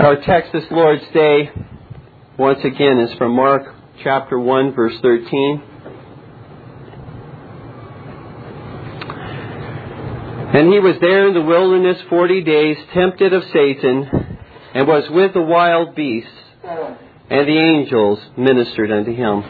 Our text this Lord's Day, once again, is from Mark chapter 1, verse 13. And he was there in the wilderness 40 days, tempted of Satan, and was with the wild beasts, and the angels ministered unto him.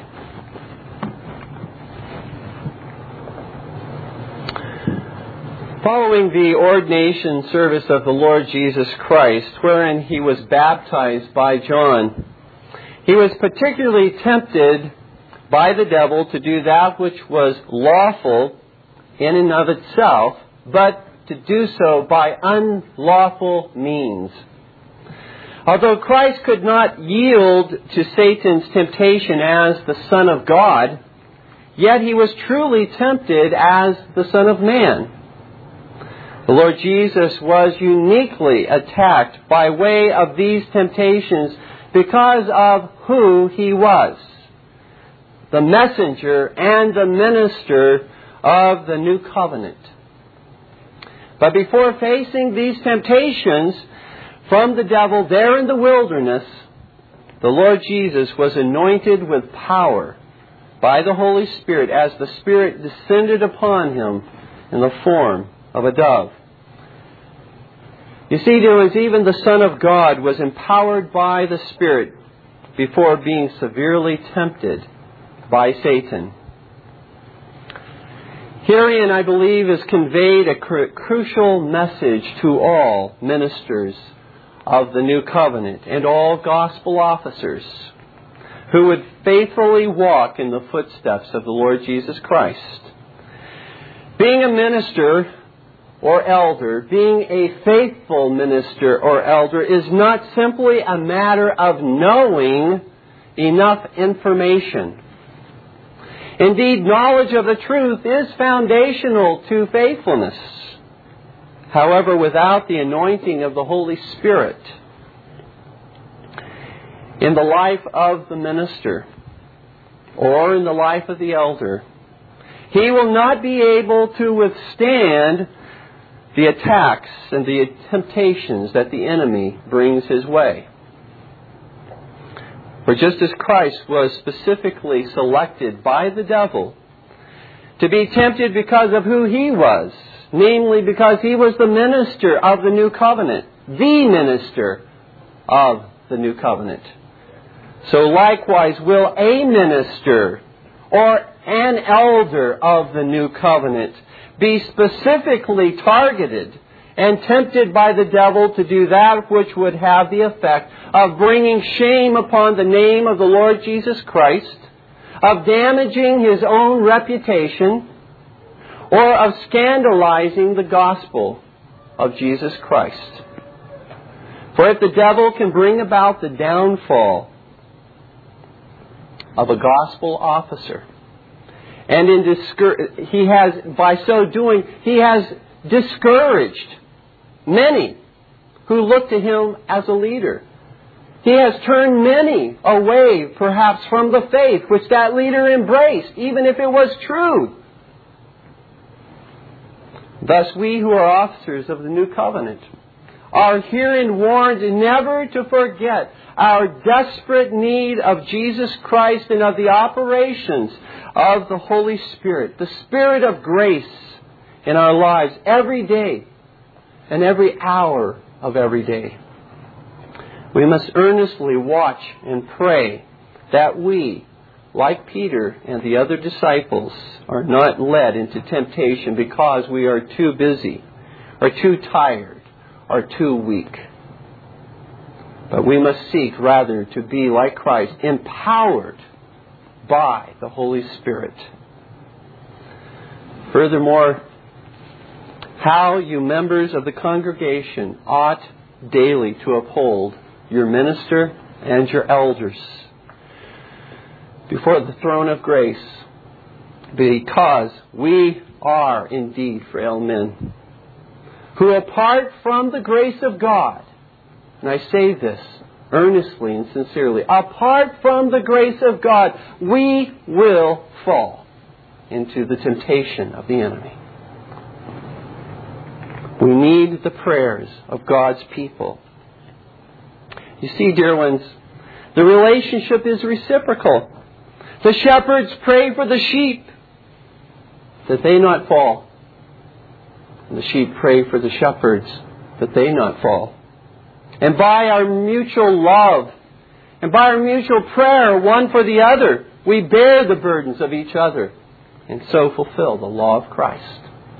Following the ordination service of the Lord Jesus Christ, wherein he was baptized by John, he was particularly tempted by the devil to do that which was lawful in and of itself, but to do so by unlawful means. Although Christ could not yield to Satan's temptation as the Son of God, yet he was truly tempted as the Son of Man. The Lord Jesus was uniquely attacked by way of these temptations because of who he was, the messenger and the minister of the new covenant. But before facing these temptations from the devil there in the wilderness, the Lord Jesus was anointed with power by the Holy Spirit as the Spirit descended upon him in the form of a dove. You see, there was even the Son of God was empowered by the Spirit before being severely tempted by Satan. Herein, I believe, is conveyed a crucial message to all ministers of the new covenant and all gospel officers who would faithfully walk in the footsteps of the Lord Jesus Christ. Being a minister or elder, being a faithful minister or elder, is not simply a matter of knowing enough information. Indeed, knowledge of the truth is foundational to faithfulness. However, without the anointing of the Holy Spirit in the life of the minister or in the life of the elder, he will not be able to withstand the attacks and the temptations that the enemy brings his way. For just as Christ was specifically selected by the devil to be tempted because of who he was, namely because he was the minister of the new covenant, the minister of the new covenant, so likewise will a minister or an elder of the new covenant be specifically targeted and tempted by the devil to do that which would have the effect of bringing shame upon the name of the Lord Jesus Christ, of damaging his own reputation, or of scandalizing the gospel of Jesus Christ. For if the devil can bring about the downfall of a gospel officer, and by so doing, he has discouraged many who look to him as a leader. He has turned many away, perhaps, from the faith which that leader embraced, even if it was true. Thus, we who are officers of the new covenant are herein warned never to forget our desperate need of Jesus Christ and of the operations of the Holy Spirit, the Spirit of grace in our lives every day and every hour of every day. We must earnestly watch and pray that we, like Peter and the other disciples, are not led into temptation because we are too busy or too tired or too weak. But we must seek rather to be like Christ, empowered by the Holy Spirit. Furthermore, how you members of the congregation ought daily to uphold your minister and your elders before the throne of grace, because we are indeed frail men who, apart from the grace of God, and I say this earnestly and sincerely, apart from the grace of God, we will fall into the temptation of the enemy. We need the prayers of God's people. You see, dear ones, the relationship is reciprocal. The shepherds pray for the sheep that they not fall. And the sheep pray for the shepherds that they not fall. And by our mutual love and by our mutual prayer one for the other, we bear the burdens of each other and so fulfill the law of Christ.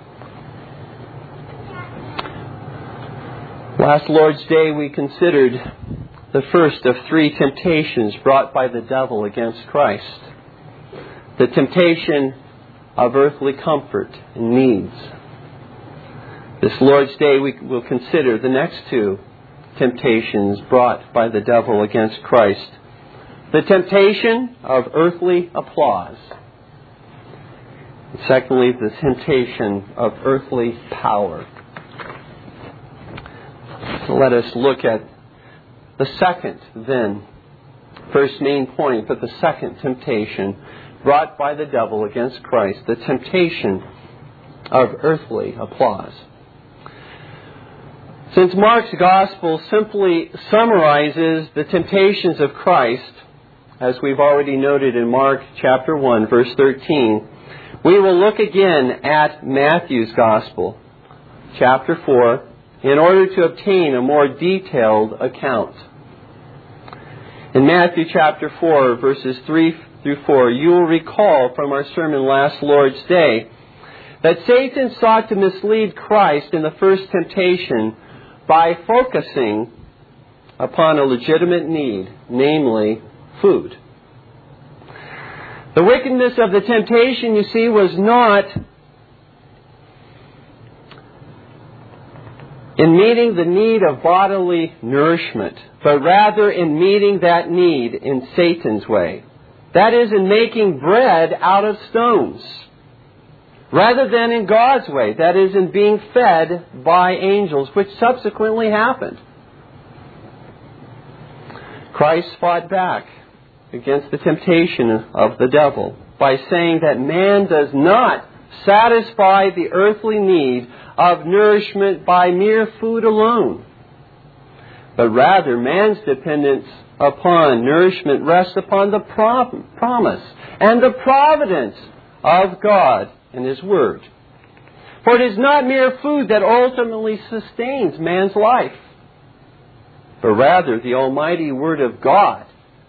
Last Lord's Day we considered the first of 3 temptations brought by the devil against Christ. The temptation of earthly comfort and needs. This Lord's Day we will consider the next 2 temptations brought by the devil against Christ. The temptation of earthly applause. And secondly, the temptation of earthly power. So let us look at the second, then, first main point, but the second temptation brought by the devil against Christ, the temptation of earthly applause. Since Mark's Gospel simply summarizes the temptations of Christ, as we've already noted in Mark chapter 1, verse 13, we will look again at Matthew's Gospel, chapter 4, in order to obtain a more detailed account. In Matthew chapter 4, verses 3 through 4, you will recall from our sermon last Lord's Day that Satan sought to mislead Christ in the first temptation by focusing upon a legitimate need, namely food. The wickedness of the temptation, you see, was not in meeting the need of bodily nourishment, but rather in meeting that need in Satan's way. That is, in making bread out of stones, rather than in God's way. That is, in being fed by angels, which subsequently happened. Christ fought back against the temptation of the devil by saying that man does not satisfy the earthly need of nourishment by mere food alone, but rather man's dependence upon nourishment rests upon the promise and the providence of God and His Word. For it is not mere food that ultimately sustains man's life, but rather the almighty Word of God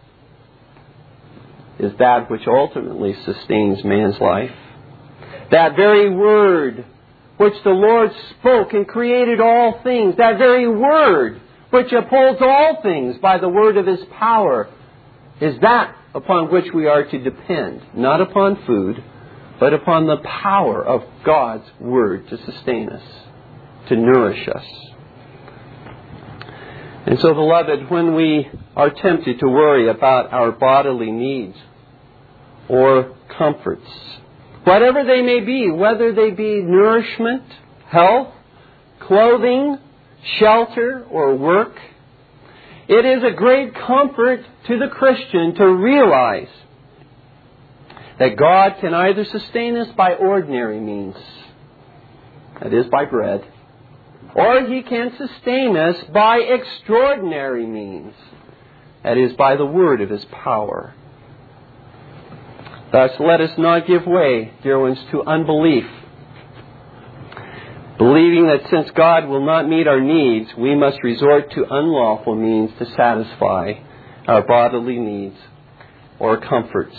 is that which ultimately sustains man's life. That very Word which the Lord spoke and created all things, that very Word which upholds all things by the word of His power, is that upon which we are to depend, not upon food, but upon the power of God's Word to sustain us, to nourish us. And so, beloved, when we are tempted to worry about our bodily needs or comforts, whatever they may be, whether they be nourishment, health, clothing, shelter, or work, it is a great comfort to the Christian to realize that God can either sustain us by ordinary means, that is, by bread, or He can sustain us by extraordinary means, that is, by the word of His power. Thus, let us not give way, dear ones, to unbelief, believing that since God will not meet our needs, we must resort to unlawful means to satisfy our bodily needs or comforts.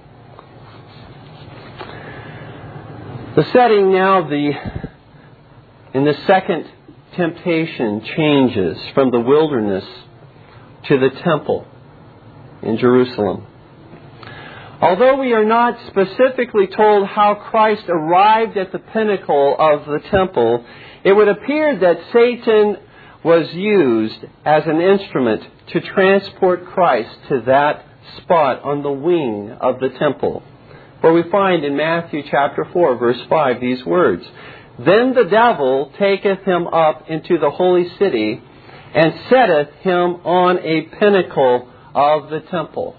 The setting now in the second temptation changes from the wilderness to the temple in Jerusalem. Although we are not specifically told how Christ arrived at the pinnacle of the temple, it would appear that Satan was used as an instrument to transport Christ to that spot on the wing of the temple, where we find in Matthew chapter 4, verse 5, these words, "Then the devil taketh him up into the holy city, and setteth him on a pinnacle of the temple."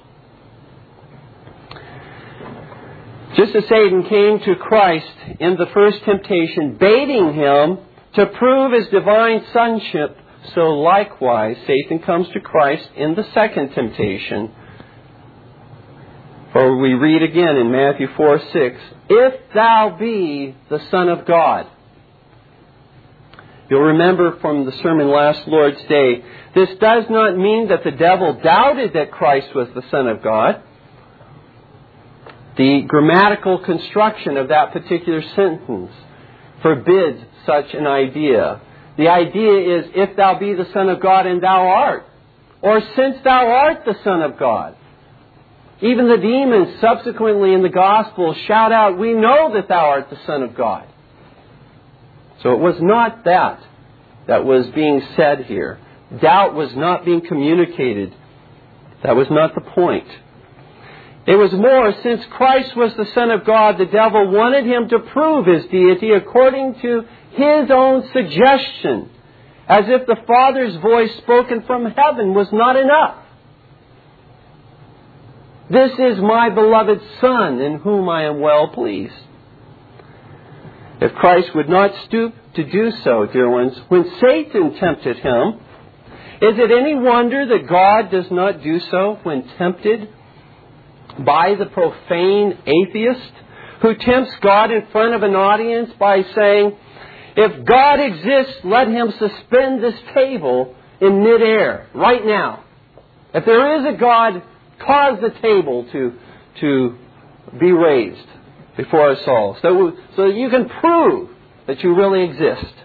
Just as Satan came to Christ in the first temptation, baiting Him to prove His divine sonship, so likewise Satan comes to Christ in the second temptation. For we read again in Matthew 4:6, "If thou be the Son of God." You'll remember from the sermon last Lord's Day, this does not mean that the devil doubted that Christ was the Son of God. The grammatical construction of that particular sentence forbids such an idea. The idea is, if thou be the Son of God, and thou art, or since thou art the Son of God. Even the demons subsequently in the Gospels shout out, "We know that thou art the Son of God." So it was not that was being said here. Doubt was not being communicated. That was not the point. It was more, since Christ was the Son of God, the devil wanted him to prove his deity according to his own suggestion, as if the Father's voice spoken from heaven was not enough. "This is my beloved Son, in whom I am well pleased." If Christ would not stoop to do so, dear ones, when Satan tempted him, is it any wonder that God does not do so when tempted by the profane atheist who tempts God in front of an audience by saying, "If God exists, let him suspend this table in midair right now. If there is a God, cause the table to be raised before us all, so that you can prove that you really exist."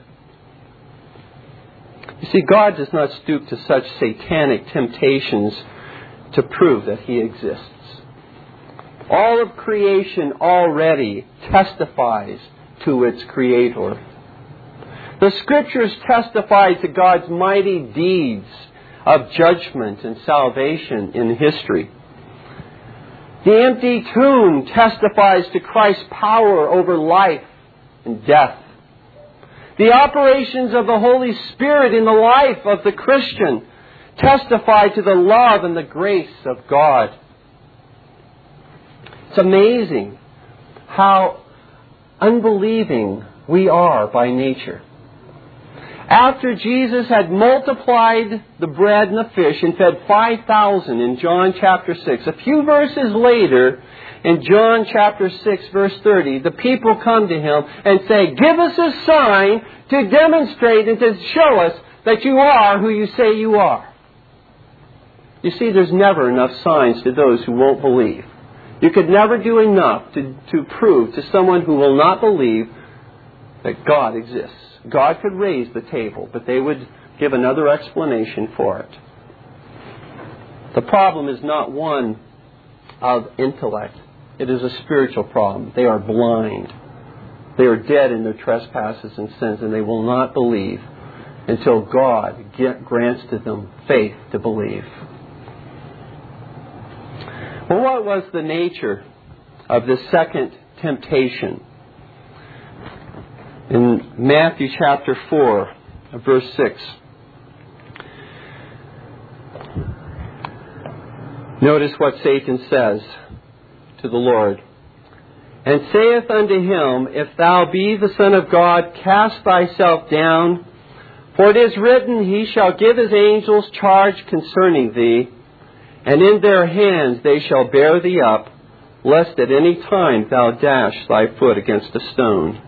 You see, God does not stoop to such satanic temptations to prove that He exists. All of creation already testifies to its Creator. The Scriptures testify to God's mighty deeds of judgment and salvation in history. The empty tomb testifies to Christ's power over life and death. The operations of the Holy Spirit in the life of the Christian testify to the love and the grace of God. It's amazing how unbelieving we are by nature. After Jesus had multiplied the bread and the fish and fed 5,000 in John chapter 6, a few verses later, in John chapter 6, verse 30, the people come to Him and say, "Give us a sign to demonstrate and to show us that you are who you say you are." You see, there's never enough signs to those who won't believe. You could never do enough to prove to someone who will not believe that God exists. God could raise the table, but they would give another explanation for it. The problem is not one of intellect. It is a spiritual problem. They are blind. They are dead in their trespasses and sins, and they will not believe until God grants to them faith to believe. Well, what was the nature of this second temptation? In Matthew chapter 4, verse 6. Notice what Satan says to the Lord. "And saith unto him, If thou be the Son of God, cast thyself down. For it is written, He shall give His angels charge concerning thee, and in their hands they shall bear thee up, lest at any time thou dash thy foot against a stone."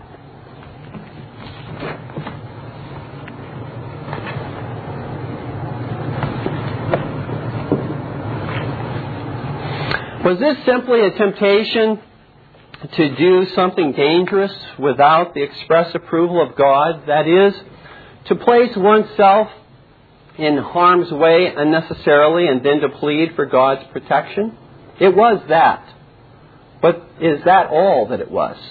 Was this simply a temptation to do something dangerous without the express approval of God? That is, to place oneself in harm's way unnecessarily and then to plead for God's protection? It was that. But is that all that it was?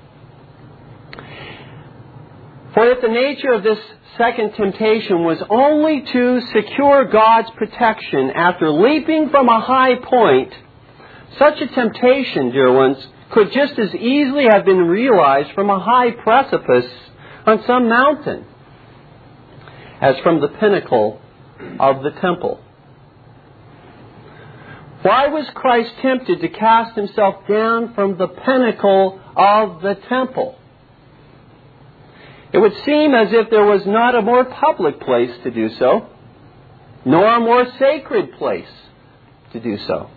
For if the nature of this second temptation was only to secure God's protection after leaping from a high point, such a temptation, dear ones, could just as easily have been realized from a high precipice on some mountain as from the pinnacle of the temple. Why was Christ tempted to cast Himself down from the pinnacle of the temple? It It would seem as if there was not a more public place to do so, nor a more sacred place to do so.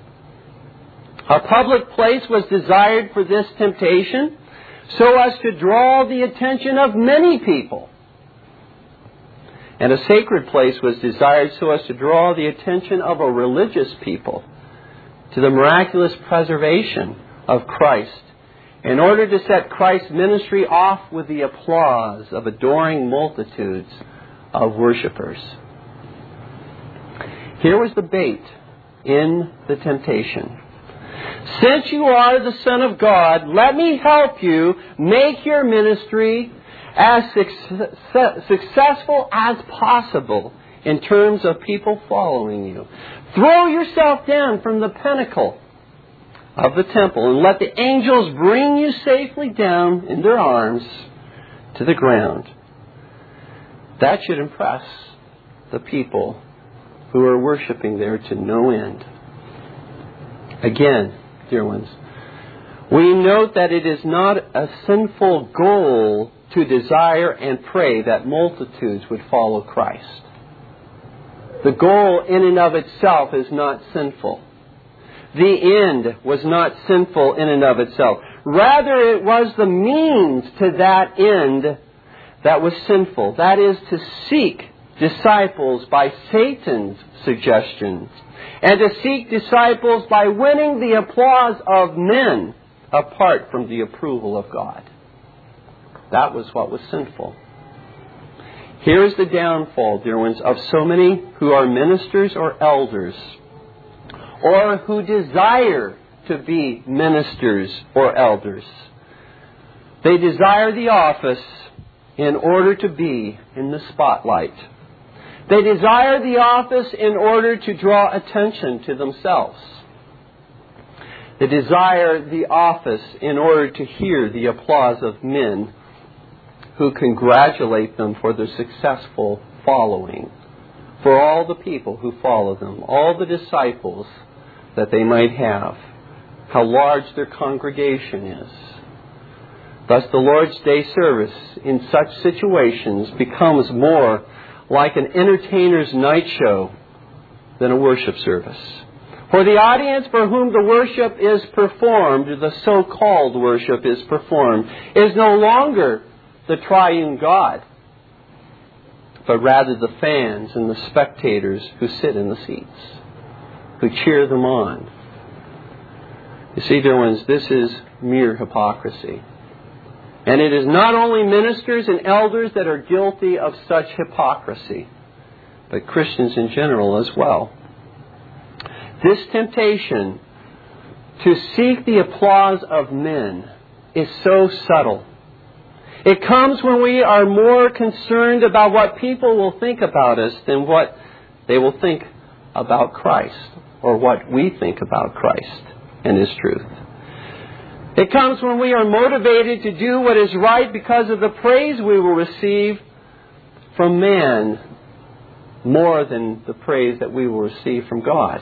A public place was desired for this temptation so as to draw the attention of many people. And a sacred place was desired so as to draw the attention of a religious people to the miraculous preservation of Christ, in order to set Christ's ministry off with the applause of adoring multitudes of worshipers. Here was the bait in the temptation. Since you are the Son of God, let me help you make your ministry as successful as possible in terms of people following you. Throw yourself down from the pinnacle of the temple and let the angels bring you safely down in their arms to the ground. That should impress the people who are worshiping there to no end. Again, dear ones, we note that it is not a sinful goal to desire and pray that multitudes would follow Christ. The goal in and of itself is not sinful. The end was not sinful in and of itself. Rather, it was the means to that end that was sinful. That is, to seek disciples by Satan's suggestions, and to seek disciples by winning the applause of men apart from the approval of God. That was what was sinful. Here is the downfall, dear ones, of so many who are ministers or elders, or who desire to be ministers or elders. They desire the office in order to be in the spotlight. They desire the office in order to draw attention to themselves. They desire the office in order to hear the applause of men who congratulate them for their successful following, for all the people who follow them, all the disciples that they might have, how large their congregation is. Thus the Lord's Day service in such situations becomes more like an entertainer's night show than a worship service. For the audience for whom the worship is performed, the so-called worship is performed, is no longer the triune God, but rather the fans and the spectators who sit in the seats, who cheer them on. You see, dear ones, this is mere hypocrisy. And it is not only ministers and elders that are guilty of such hypocrisy, but Christians in general as well. This temptation to seek the applause of men is so subtle. It comes when we are more concerned about what people will think about us than what they will think about Christ, or what we think about Christ and His truth. It comes when we are motivated to do what is right because of the praise we will receive from man more than the praise that we will receive from God.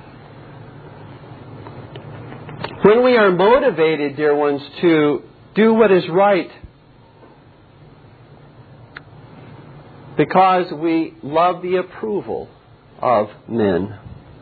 When we are motivated, dear ones, to do what is right because we love the approval of men.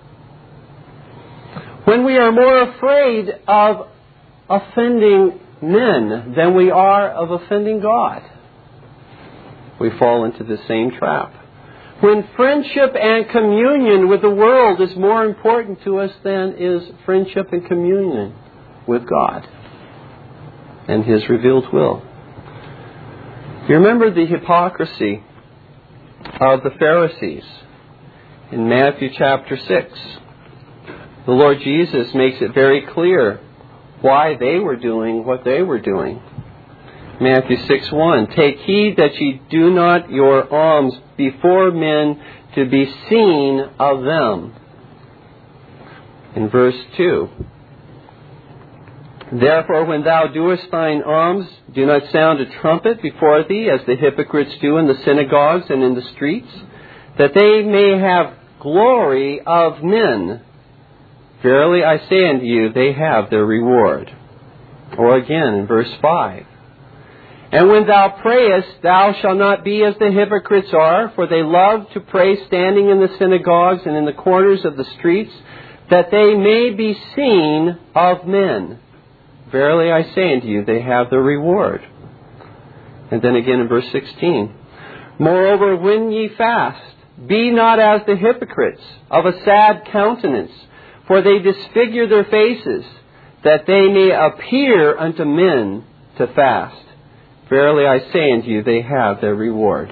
When we are more afraid of offending men than we are of offending God, we fall into the same trap. When friendship and communion with the world is more important to us than is friendship and communion with God and His revealed will. You remember the hypocrisy of the Pharisees in Matthew chapter 6. The Lord Jesus makes it very clear why they were doing what they were doing. Matthew 6:1, "Take heed that ye do not your alms before men to be seen of them." In verse 2, "Therefore when thou doest thine alms, do not sound a trumpet before thee, as the hypocrites do in the synagogues and in the streets, that they may have glory of men. Verily I say unto you, they have their reward." Or again in verse 5, And when thou prayest, thou shalt not be as the hypocrites are, for they love to pray standing in the synagogues and in the corners of the streets, that they may be seen of men. Verily I say unto you, they have their reward. And then again in verse 16. Moreover, when ye fast, be not as the hypocrites, of a sad countenance, for they disfigure their faces, that they may appear unto men to fast. Verily I say unto you, they have their reward.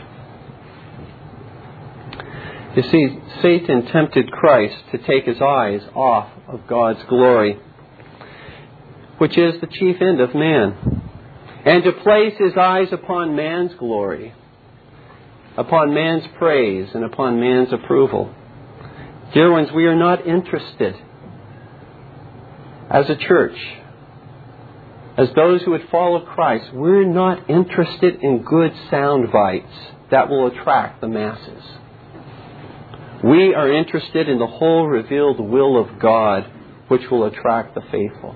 You see, Satan tempted Christ to take his eyes off of God's glory, which is the chief end of man, and to place his eyes upon man's glory, upon man's praise, and upon man's approval. Dear ones, we are not interested as a church, as those who would follow Christ, we're not interested in good sound bites that will attract the masses. We are interested in the whole revealed will of God, which will attract the faithful.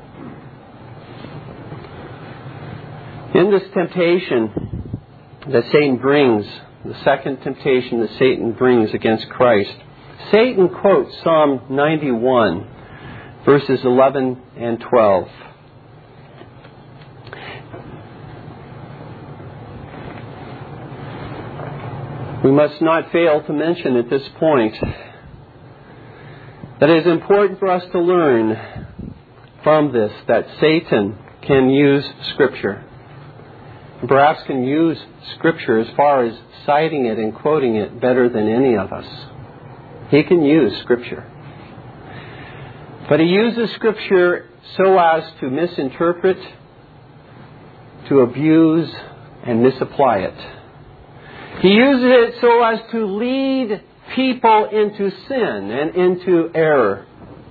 In this temptation that Satan brings, the second temptation that Satan brings against Christ, Satan quotes Psalm 91, verses 11 and 12. We must not fail to mention at this point that it is important for us to learn from this that Satan can use Scripture. And perhaps can use Scripture as far as citing it and quoting it better than any of us. He can use Scripture. But he uses Scripture so as to misinterpret, to abuse, and misapply it. He uses it so as to lead people into sin and into error.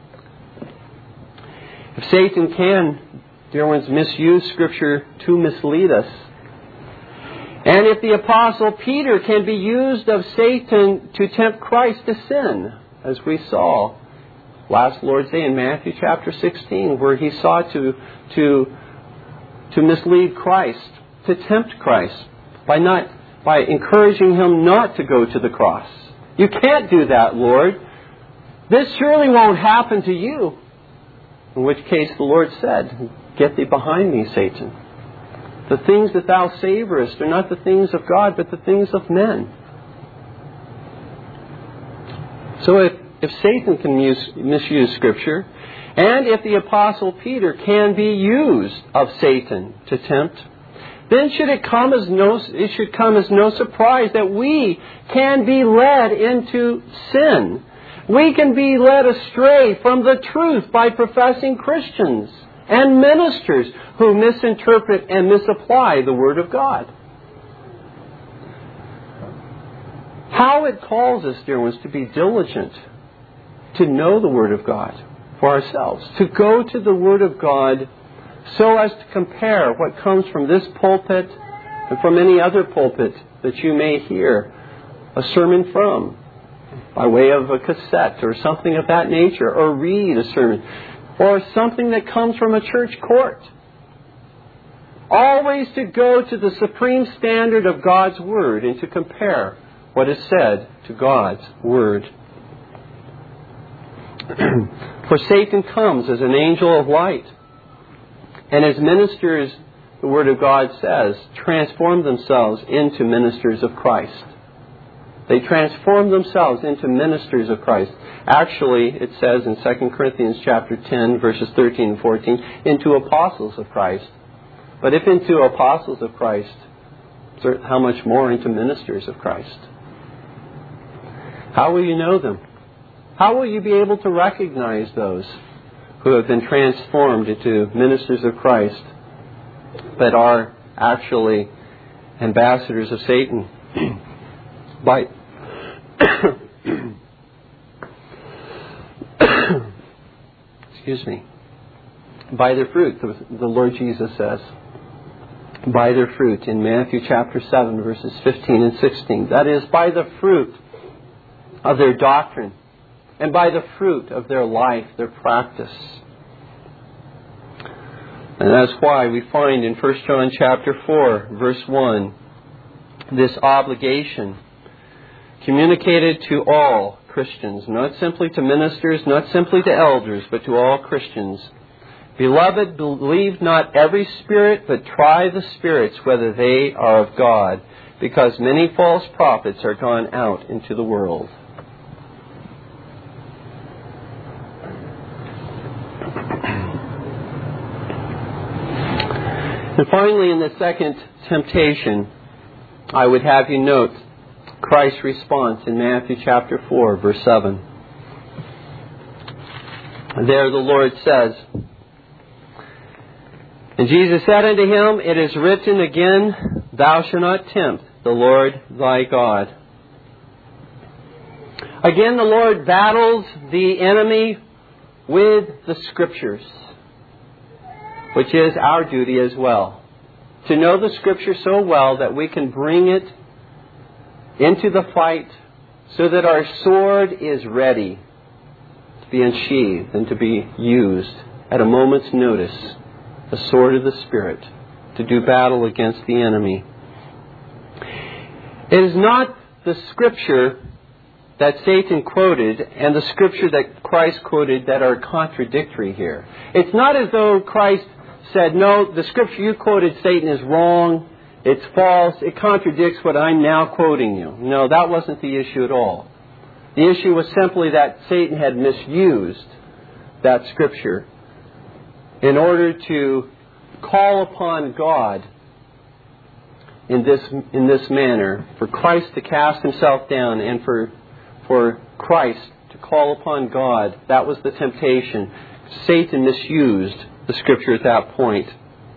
If Satan can, dear ones, misuse Scripture to mislead us, and if the Apostle Peter can be used of Satan to tempt Christ to sin, as we saw last Lord's Day in Matthew chapter 16, where he sought to mislead Christ, to tempt Christ, by encouraging him not to go to the cross. You can't do that, Lord. This surely won't happen to you. In which case the Lord said, Get thee behind me, Satan. The things that thou savorest are not the things of God, but the things of men. So if Satan can misuse Scripture, and if the Apostle Peter can be used of Satan to tempt, then it should come as no surprise that we can be led into sin. We can be led astray from the truth by professing Christians and ministers who misinterpret and misapply the Word of God. How it calls us, dear ones, to be diligent to know the Word of God for ourselves, to go to the Word of God so as to compare what comes from this pulpit and from any other pulpit that you may hear a sermon from, by way of a cassette or something of that nature, or read a sermon, or something that comes from a church court. Always to go to the supreme standard of God's Word and to compare what is said to God's Word. For Satan comes as an angel of light. And as ministers, the Word of God says, transform themselves into ministers of Christ. They transform themselves into ministers of Christ. Actually, it says in 2 Corinthians chapter 10, verses 13 and 14, into apostles of Christ. But if into apostles of Christ, how much more into ministers of Christ? How will you know them? How will you be able to recognize those who have been transformed into ministers of Christ, but are actually ambassadors of Satan? By by their fruit, the Lord Jesus says. By their fruit in Matthew chapter 7, verses 15 and 16. That is, by the fruit of their doctrine, and by the fruit of their life, their practice. And that's why we find in 1 John chapter 4, verse 1, this obligation communicated to all Christians, not simply to ministers, not simply to elders, but to all Christians. Beloved, believe not every spirit, but try the spirits whether they are of God, because many false prophets are gone out into the world. And finally, in the second temptation, I would have you note Christ's response in Matthew chapter 4, verse 7. There the Lord says, "And Jesus said unto him, It is written again, Thou shalt not tempt the Lord thy God." Again, the Lord battles the enemy with the Scriptures, which is our duty as well. To know the Scripture so well that we can bring it into the fight so that our sword is ready to be unsheathed and to be used at a moment's notice, the sword of the Spirit, to do battle against the enemy. It is not the Scripture that Satan quoted and the Scripture that Christ quoted that are contradictory here. It's not as though Christ said, no, the Scripture you quoted, Satan, is wrong, it's false, it contradicts what I'm now quoting you. No, that wasn't the issue at all. The issue was simply that Satan had misused that Scripture in order to call upon God in this manner, for Christ to cast himself down and for Christ to call upon God. That was the temptation. Satan misused the Scripture at that point.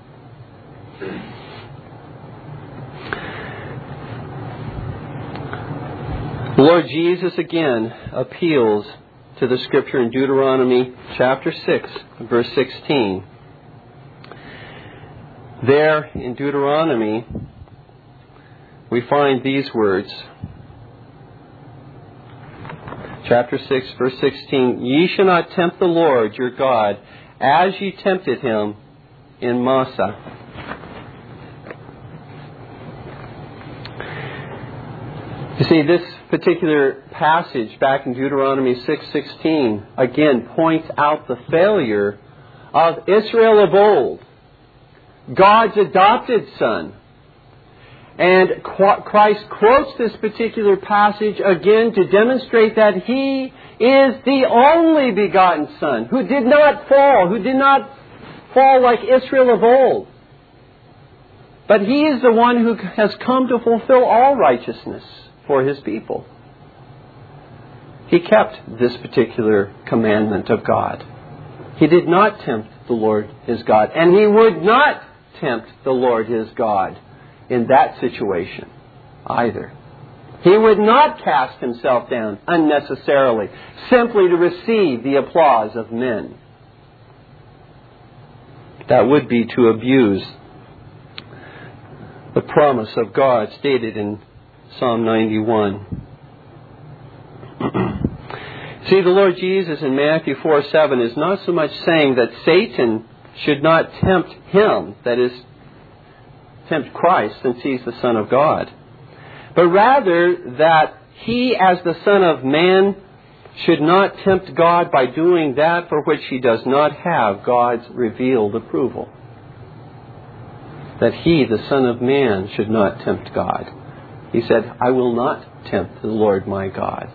The Lord Jesus again appeals to the Scripture in Deuteronomy chapter 6, verse 16. There in Deuteronomy, we find these words. Chapter 6, verse 16. "Ye shall not tempt the Lord your God, as ye tempted him in Massah." You see, this particular passage back in Deuteronomy 6:16 again points out the failure of Israel of old, God's adopted son. And Christ quotes this particular passage again to demonstrate that He is the only begotten Son who did not fall like Israel of old. But He is the one who has come to fulfill all righteousness for His people. He kept this particular commandment of God. He did not tempt the Lord His God, and He would not tempt the Lord His God in that situation either. He would not cast Himself down unnecessarily, simply to receive the applause of men. That would be to abuse the promise of God stated in Psalm 91. See, the Lord Jesus in Matthew 4:7 is not so much saying that Satan should not tempt Him, that is, tempt Christ, since He's the Son of God, but rather that He, as the Son of Man, should not tempt God by doing that for which He does not have God's revealed approval. That He, the Son of Man, should not tempt God. He said, "I will not tempt the Lord my God."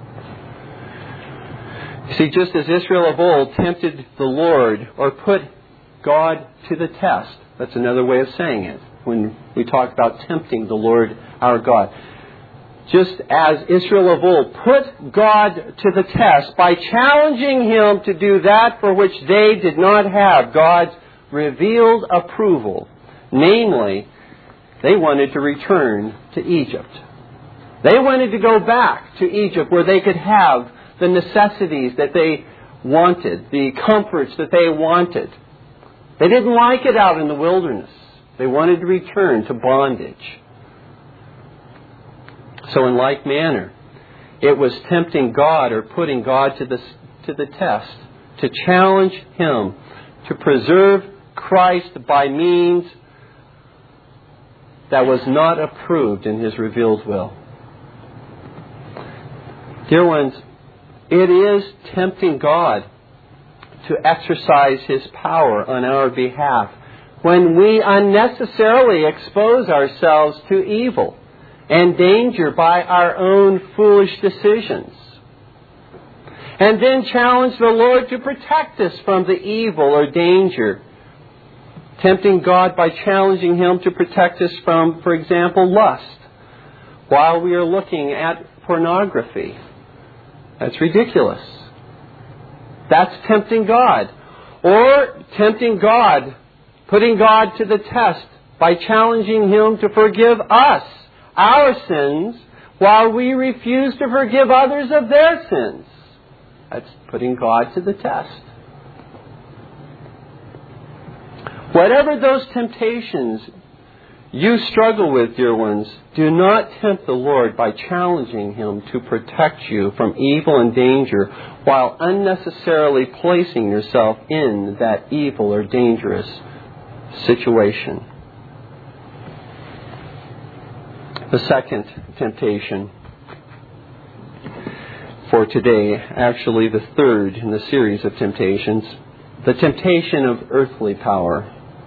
You see, just as Israel of old tempted the Lord, or put God to the test, that's another way of saying it, when we talk about tempting the Lord our God. Just as Israel of old put God to the test by challenging Him to do that for which they did not have God's revealed approval. Namely, they wanted to return to Egypt. They wanted to go back to Egypt where they could have the necessities that they wanted, the comforts that they wanted. They didn't like it out in the wilderness. They wanted to return to bondage. So in like manner, it was tempting God, or putting God to the test, to challenge Him to preserve Christ by means that was not approved in His revealed will. Dear ones, it is tempting God to exercise His power on our behalf when we unnecessarily expose ourselves to evil and danger by our own foolish decisions, and then challenge the Lord to protect us from the evil or danger. Tempting God by challenging Him to protect us from, for example, lust while we are looking at pornography. That's ridiculous. That's tempting God. Or tempting God, putting God to the test by challenging Him to forgive us our sins while we refuse to forgive others of their sins. That's putting God to the test. Whatever those temptations you struggle with, dear ones, do not tempt the Lord by challenging Him to protect you from evil and danger while unnecessarily placing yourself in that evil or dangerous situation. The second temptation for today, actually the third in the series of temptations, the temptation of earthly power.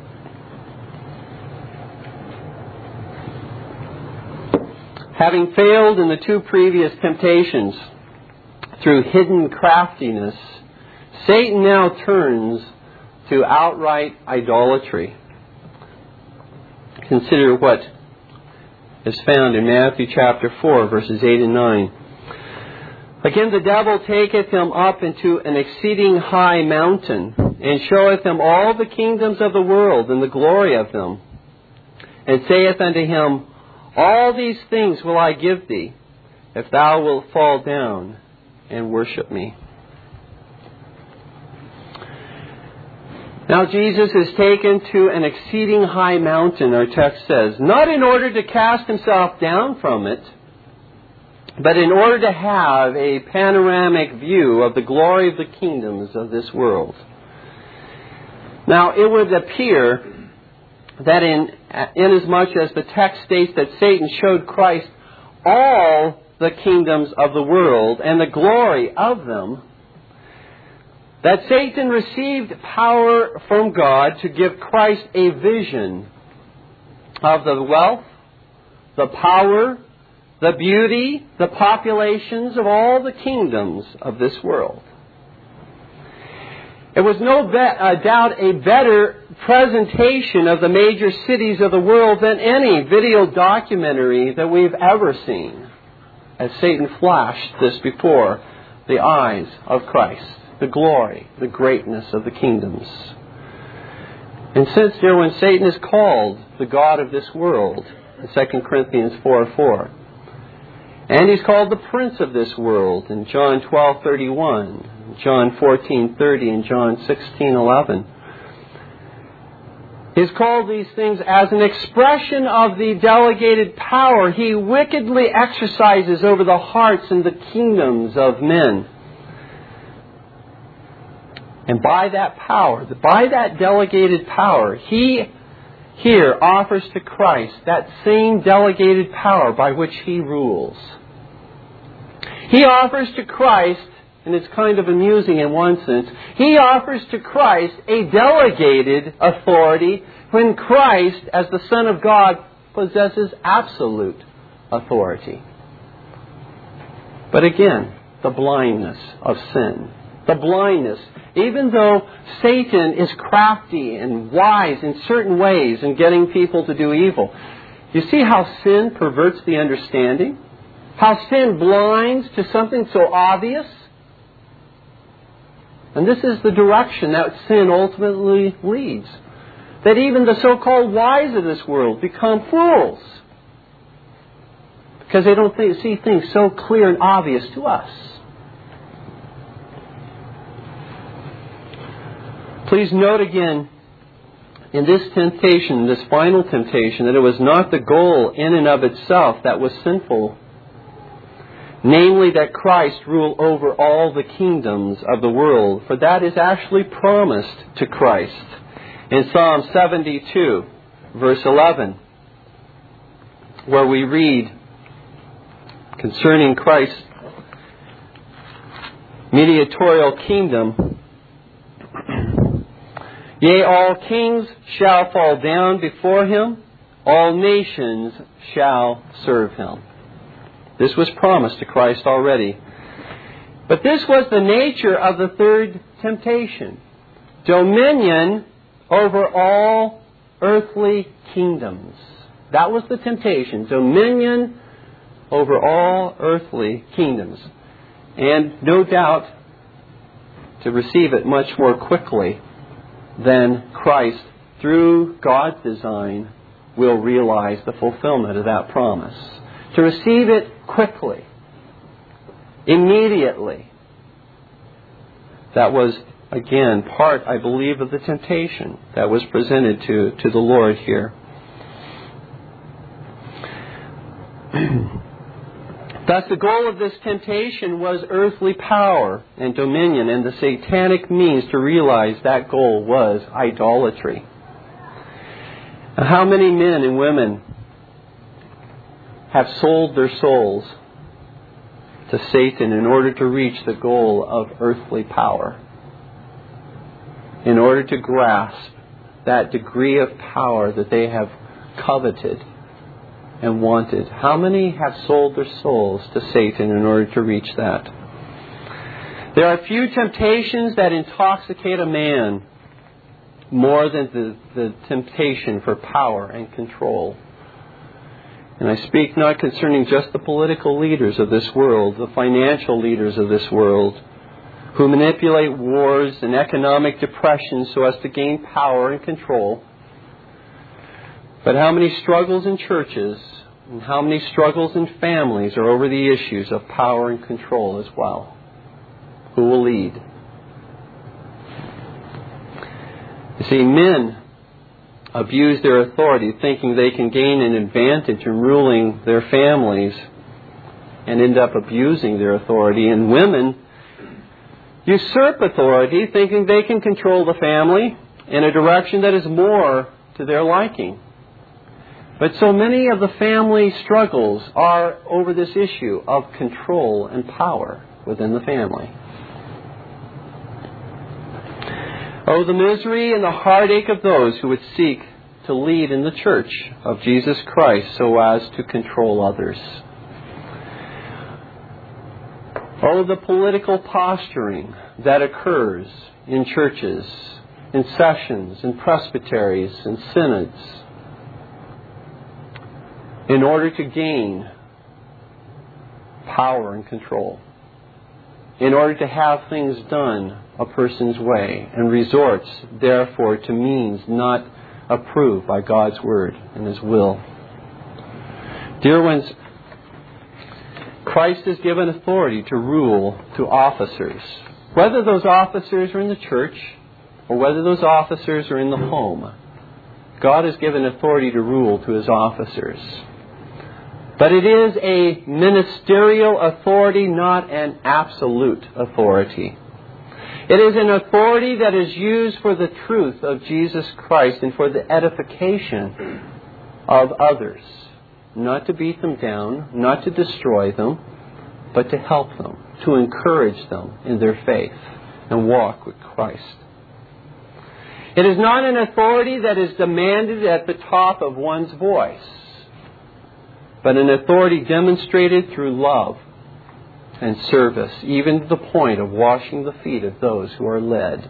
Having failed in the two previous temptations through hidden craftiness, Satan now turns to outright idolatry. Consider what is found in Matthew chapter 4, verses 8 and 9. Again, the devil taketh him up into an exceeding high mountain, and showeth him all the kingdoms of the world and the glory of them, and saith unto him, All these things will I give thee, if thou wilt fall down and worship me. Now Jesus is taken to an exceeding high mountain, our text says, not in order to cast Himself down from it, but in order to have a panoramic view of the glory of the kingdoms of this world. Now, it would appear that inasmuch as the text states that Satan showed Christ all the kingdoms of the world and the glory of them, that Satan received power from God to give Christ a vision of the wealth, the power, the beauty, the populations of all the kingdoms of this world. It was no doubt a better presentation of the major cities of the world than any video documentary that we've ever seen, as Satan flashed this before the eyes of Christ, the glory, the greatness of the kingdoms. And since, dear ones, Satan is called the god of this world, in 2 Corinthians 4:4, and he's called the prince of this world in John 12:31, John 14:30, and John 16:11. He's called these things as an expression of the delegated power he wickedly exercises over the hearts and the kingdoms of men. And by that power, by that delegated power, he here offers to Christ that same delegated power by which He rules. He offers to Christ, and it's kind of amusing in one sense, He offers to Christ a delegated authority when Christ, as the Son of God, possesses absolute authority. But again, the blindness of sin. The blindness. Even though Satan is crafty and wise in certain ways in getting people to do evil, you see how sin perverts the understanding? How sin blinds to something so obvious? And this is the direction that sin ultimately leads. That even the so-called wise of this world become fools. Because they don't see things so clear and obvious to us. Please note again, in this temptation, this final temptation, that it was not the goal in and of itself that was sinful. Namely, that Christ rule over all the kingdoms of the world. For that is actually promised to Christ. In Psalm 72, verse 11, where we read concerning Christ's mediatorial kingdom, "Yea, all kings shall fall down before him, all nations shall serve him." This was promised to Christ already. But this was the nature of the third temptation: dominion over all earthly kingdoms. That was the temptation: dominion over all earthly kingdoms. And no doubt to receive it much more quickly than Christ, through God's design, will realize the fulfillment of that promise. To receive it quickly, immediately. That was, again, part, I believe, of the temptation that was presented to the Lord here. Thus, the goal of this temptation was earthly power and dominion, and the satanic means to realize that goal was idolatry. Now, how many men and women have sold their souls to Satan in order to reach the goal of earthly power, in order to grasp that degree of power that they have coveted and wanted? How many have sold their souls to Satan in order to reach that? There are few temptations that intoxicate a man more than the temptation for power and control. And I speak not concerning just the political leaders of this world, the financial leaders of this world, who manipulate wars and economic depression so as to gain power and control. But how many struggles in churches and how many struggles in families are over the issues of power and control as well? Who will lead? You see, men abuse their authority thinking they can gain an advantage in ruling their families and end up abusing their authority. And women usurp authority thinking they can control the family in a direction that is more to their liking. But so many of the family struggles are over this issue of control and power within the family. Oh, the misery and the heartache of those who would seek to lead in the church of Jesus Christ so as to control others. Oh, the political posturing that occurs in churches, in sessions, in presbyteries, in synods, in order to gain power and control, in order to have things done a person's way, and resorts, therefore, to means not approved by God's Word and His will. Dear ones, Christ has given authority to rule to officers, whether those officers are in the church or whether those officers are in the home. God has given authority to rule to His officers. But it is a ministerial authority, not an absolute authority. It is an authority that is used for the truth of Jesus Christ and for the edification of others. Not to beat them down, not to destroy them, but to help them, to encourage them in their faith and walk with Christ. It is not an authority that is demanded at the top of one's voice, but an authority demonstrated through love and service, even to the point of washing the feet of those who are led.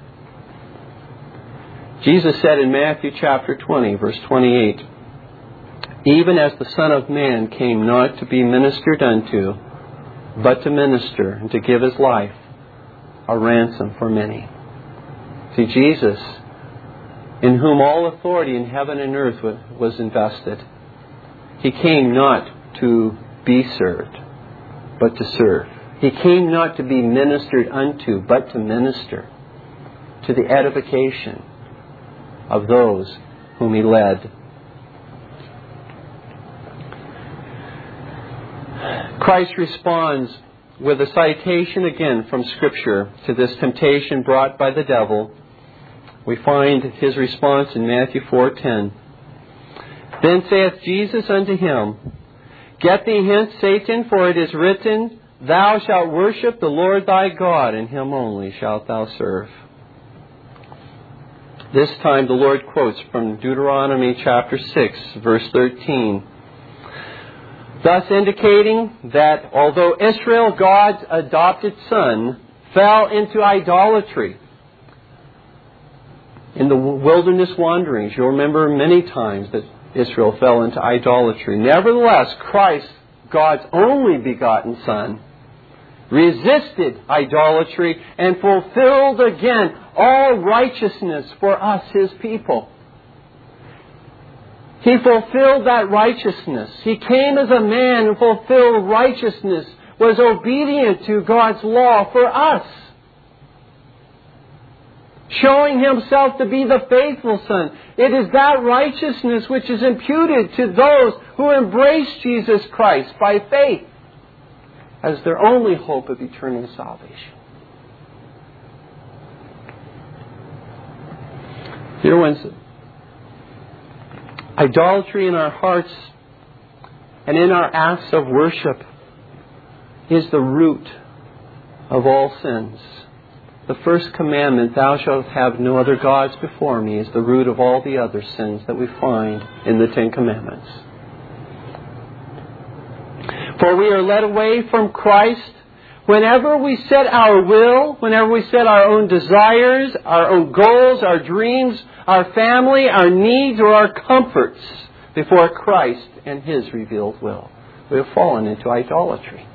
Jesus said in Matthew chapter 20, verse 28, "Even as the Son of Man came not to be ministered unto, but to minister and to give His life a ransom for many." See, Jesus, in whom all authority in heaven and earth was invested, He came not to be served, but to serve. He came not to be ministered unto, but to minister to the edification of those whom He led. Christ responds with a citation again from Scripture to this temptation brought by the devil We find his response in Matthew 4:10. Then saith Jesus unto him, Get thee hence, Satan, for it is written, Thou shalt worship the Lord thy God, and him only shalt thou serve. This time the Lord quotes from Deuteronomy chapter 6, verse 13. Thus indicating that although Israel, God's adopted son, fell into idolatry in the wilderness wanderings, you'll remember many times that Israel fell into idolatry. Nevertheless, Christ, God's only begotten Son, resisted idolatry and fulfilled again all righteousness for us, His people. He fulfilled that righteousness. He came as a man and fulfilled righteousness, was obedient to God's law for us, showing Himself to be the faithful Son. It is that righteousness which is imputed to those who embrace Jesus Christ by faith as their only hope of eternal salvation. Dear ones, idolatry in our hearts and in our acts of worship is the root of all sins. The first commandment, Thou shalt have no other gods before me, is the root of all the other sins that we find in the Ten Commandments. For we are led away from Christ whenever we set our will, whenever we set our own desires, our own goals, our dreams, our family, our needs, or our comforts before Christ and His revealed will. We have fallen into idolatry.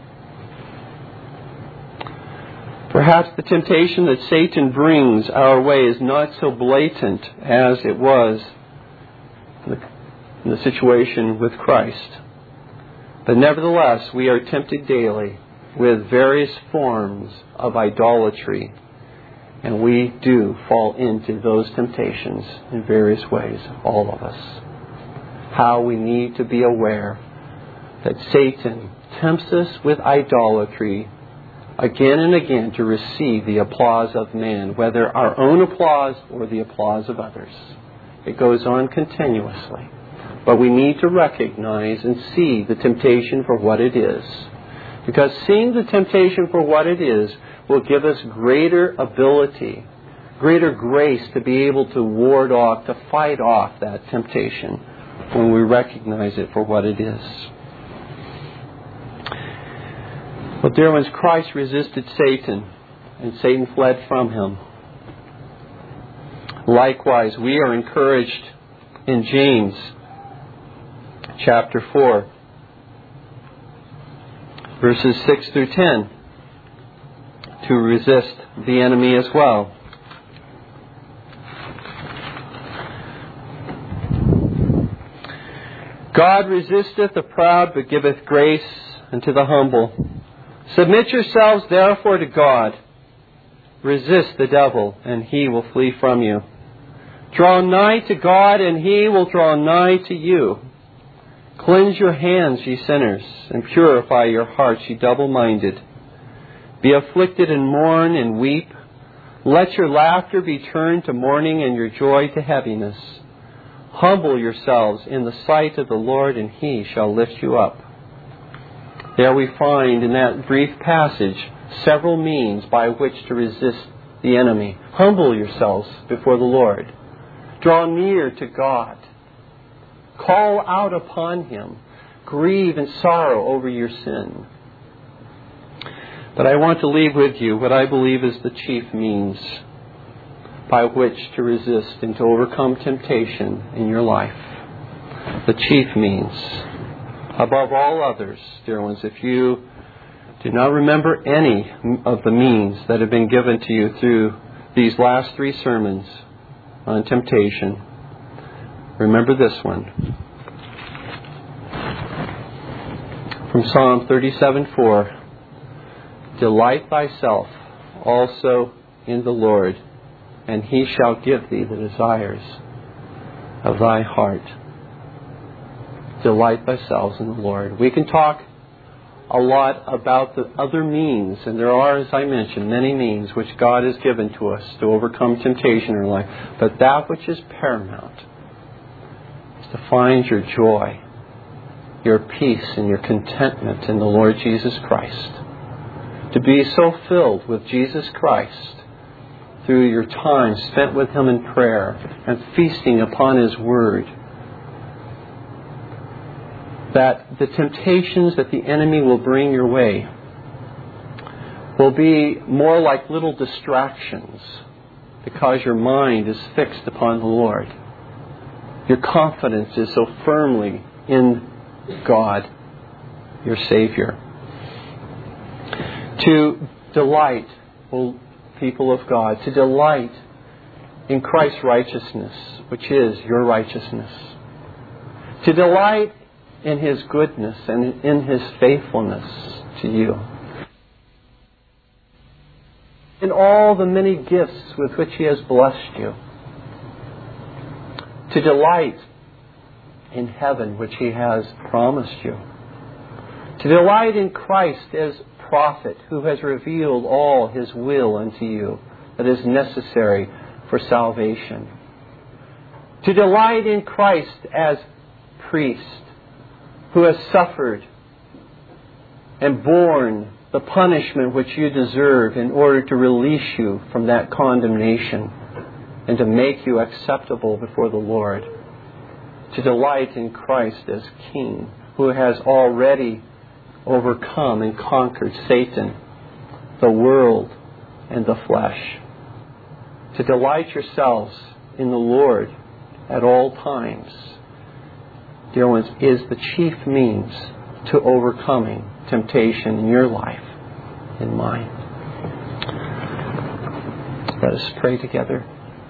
Perhaps the temptation that Satan brings our way is not so blatant as it was in the situation with Christ. But nevertheless, we are tempted daily with various forms of idolatry. And we do fall into those temptations in various ways, all of us. How we need to be aware that Satan tempts us with idolatry again and again to receive the applause of man, whether our own applause or the applause of others. It goes on continuously. But we need to recognize and see the temptation for what it is. Because seeing the temptation for what it is will give us greater ability, greater grace to be able to ward off, to fight off that temptation when we recognize it for what it is. Well, dear ones, Christ resisted Satan, and Satan fled from Him. Likewise, we are encouraged in James chapter 4, verses 6 through 10, to resist the enemy as well. God resisteth the proud, but giveth grace unto the humble. Submit yourselves therefore to God. Resist the devil, and he will flee from you. Draw nigh to God, and He will draw nigh to you. Cleanse your hands, ye sinners, and purify your hearts, ye double-minded. Be afflicted and mourn and weep. Let your laughter be turned to mourning and your joy to heaviness. Humble yourselves in the sight of the Lord, and He shall lift you up. There we find in that brief passage several means by which to resist the enemy. Humble yourselves before the Lord. Draw near to God. Call out upon Him. Grieve and sorrow over your sin. But I want to leave with you what I believe is the chief means by which to resist and to overcome temptation in your life. The chief means, above all others, dear ones, if you do not remember any of the means that have been given to you through these last 3 sermons on temptation, remember this one. From Psalm 37:4, Delight thyself also in the Lord, and He shall give thee the desires of thy heart. Delight thyself in the Lord. We can talk a lot about the other means, and there are, as I mentioned, many means which God has given to us to overcome temptation in our life. But that which is paramount is to find your joy, your peace, and your contentment in the Lord Jesus Christ. To be so filled with Jesus Christ through your time spent with Him in prayer and feasting upon His Word, that the temptations that the enemy will bring your way will be more like little distractions because your mind is fixed upon the Lord. Your confidence is so firmly in God, your Savior. To delight, people of God, to delight in Christ's righteousness, which is your righteousness. To delight in His goodness and in His faithfulness to you. In all the many gifts with which He has blessed you. To delight in heaven, which He has promised you. To delight in Christ as prophet who has revealed all His will unto you that is necessary for salvation. To delight in Christ as priest who has suffered and borne the punishment which you deserve in order to release you from that condemnation and to make you acceptable before the Lord. To delight in Christ as King who has already overcome and conquered Satan, the world, and the flesh. To delight yourselves in the Lord at all times, dear ones, is the chief means to overcoming temptation in your life and mine. Let us pray together.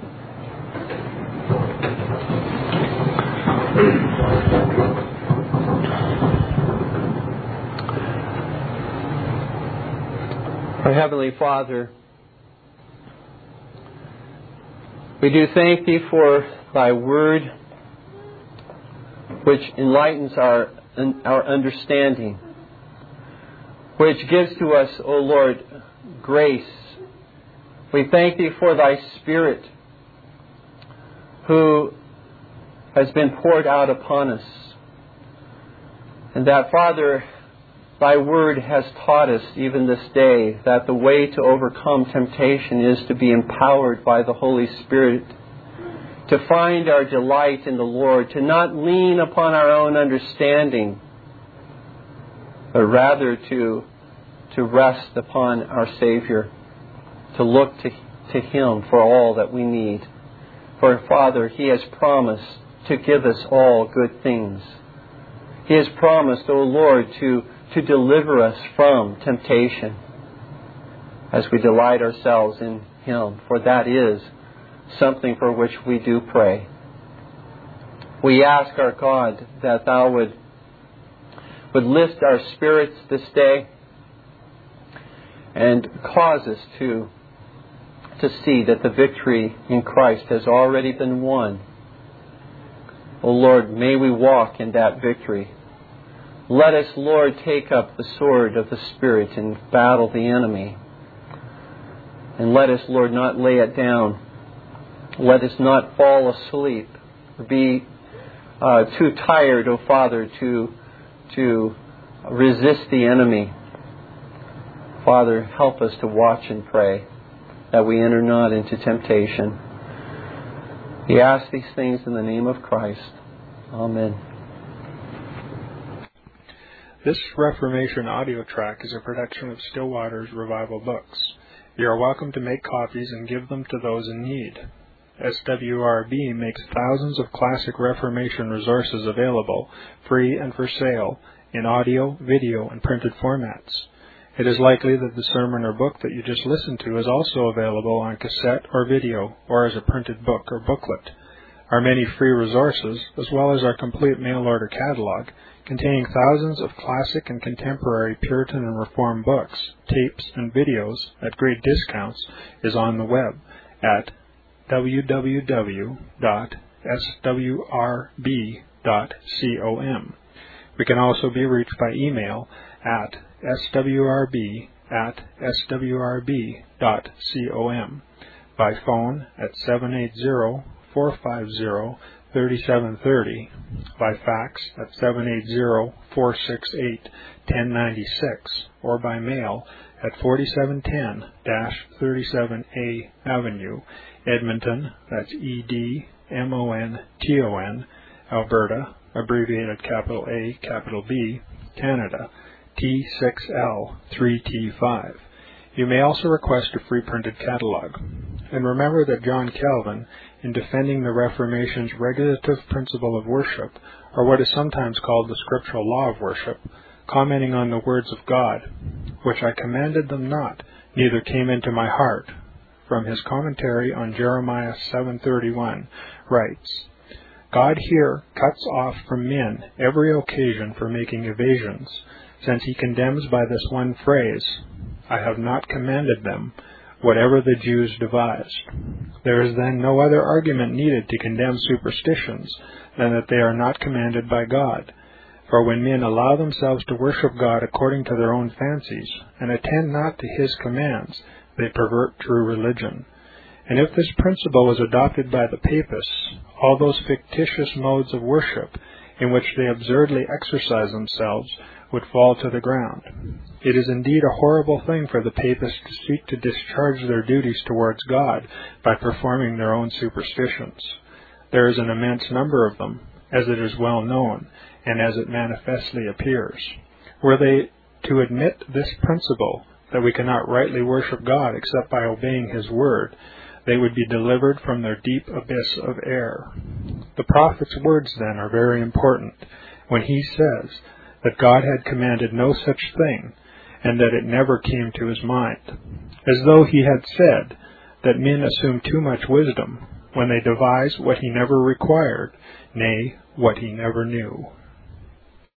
Our Heavenly Father, we do thank Thee for Thy Word, which enlightens our understanding, which gives to us, O Lord, grace. We thank Thee for Thy Spirit, who has been poured out upon us. And that, Father, Thy Word has taught us even this day that the way to overcome temptation is to be empowered by the Holy Spirit, to find our delight in the Lord, to not lean upon our own understanding, but rather to rest upon our Savior, to look to Him for all that we need. For, Father, He has promised to give us all good things. He has promised, O Lord, to deliver us from temptation as we delight ourselves in Him, for that is something for which we do pray. We ask our God that Thou would lift our spirits this day and cause us to see that the victory in Christ has already been won. O Lord, may we walk in that victory. Let us, Lord, take up the sword of the Spirit and battle the enemy. And let us, Lord, not lay it down. Let us not fall asleep or be too tired, O Father, to resist the enemy. Father, help us to watch and pray that we enter not into temptation. We ask these things in the name of Christ. Amen. This Reformation audio track is a production of Still Waters Revival Books. You are welcome to make copies and give them to those in need. SWRB makes thousands of classic Reformation resources available, free and for sale, in audio, video, and printed formats. It is likely that the sermon or book that you just listened to is also available on cassette or video, or as a printed book or booklet. Our many free resources, as well as our complete mail-order catalog, containing thousands of classic and contemporary Puritan and Reformed books, tapes, and videos at great discounts, is on the web at www.swrb.com. We can also be reached by email at swrb@swrb.com, by phone at 780-450-3730, by fax at 780-468-1096, or by mail at 4710-37A Avenue, Edmonton, that's Edmonton, Alberta, abbreviated capital A, capital B, Canada, T6L3T5. You may also request a free printed catalog. And remember that John Calvin, in defending the Reformation's regulative principle of worship, or what is sometimes called the scriptural law of worship, commenting on the words of God, which I commanded them not, neither came into my heart, from his commentary on Jeremiah 7:31, writes, God here cuts off from men every occasion for making evasions, since he condemns by this one phrase, I have not commanded them, whatever the Jews devised. There is then no other argument needed to condemn superstitions than that they are not commanded by God. For when men allow themselves to worship God according to their own fancies, and attend not to his commands, they pervert true religion. And if this principle was adopted by the Papists, all those fictitious modes of worship in which they absurdly exercise themselves would fall to the ground. It is indeed a horrible thing for the Papists to seek to discharge their duties towards God by performing their own superstitions. There is an immense number of them, as it is well known, and as it manifestly appears. Were they to admit this principle, that we cannot rightly worship God except by obeying his word, they would be delivered from their deep abyss of error. The prophet's words, then, are very important, when he says that God had commanded no such thing, and that it never came to his mind, as though he had said that men assume too much wisdom when they devise what he never required, nay, what he never knew.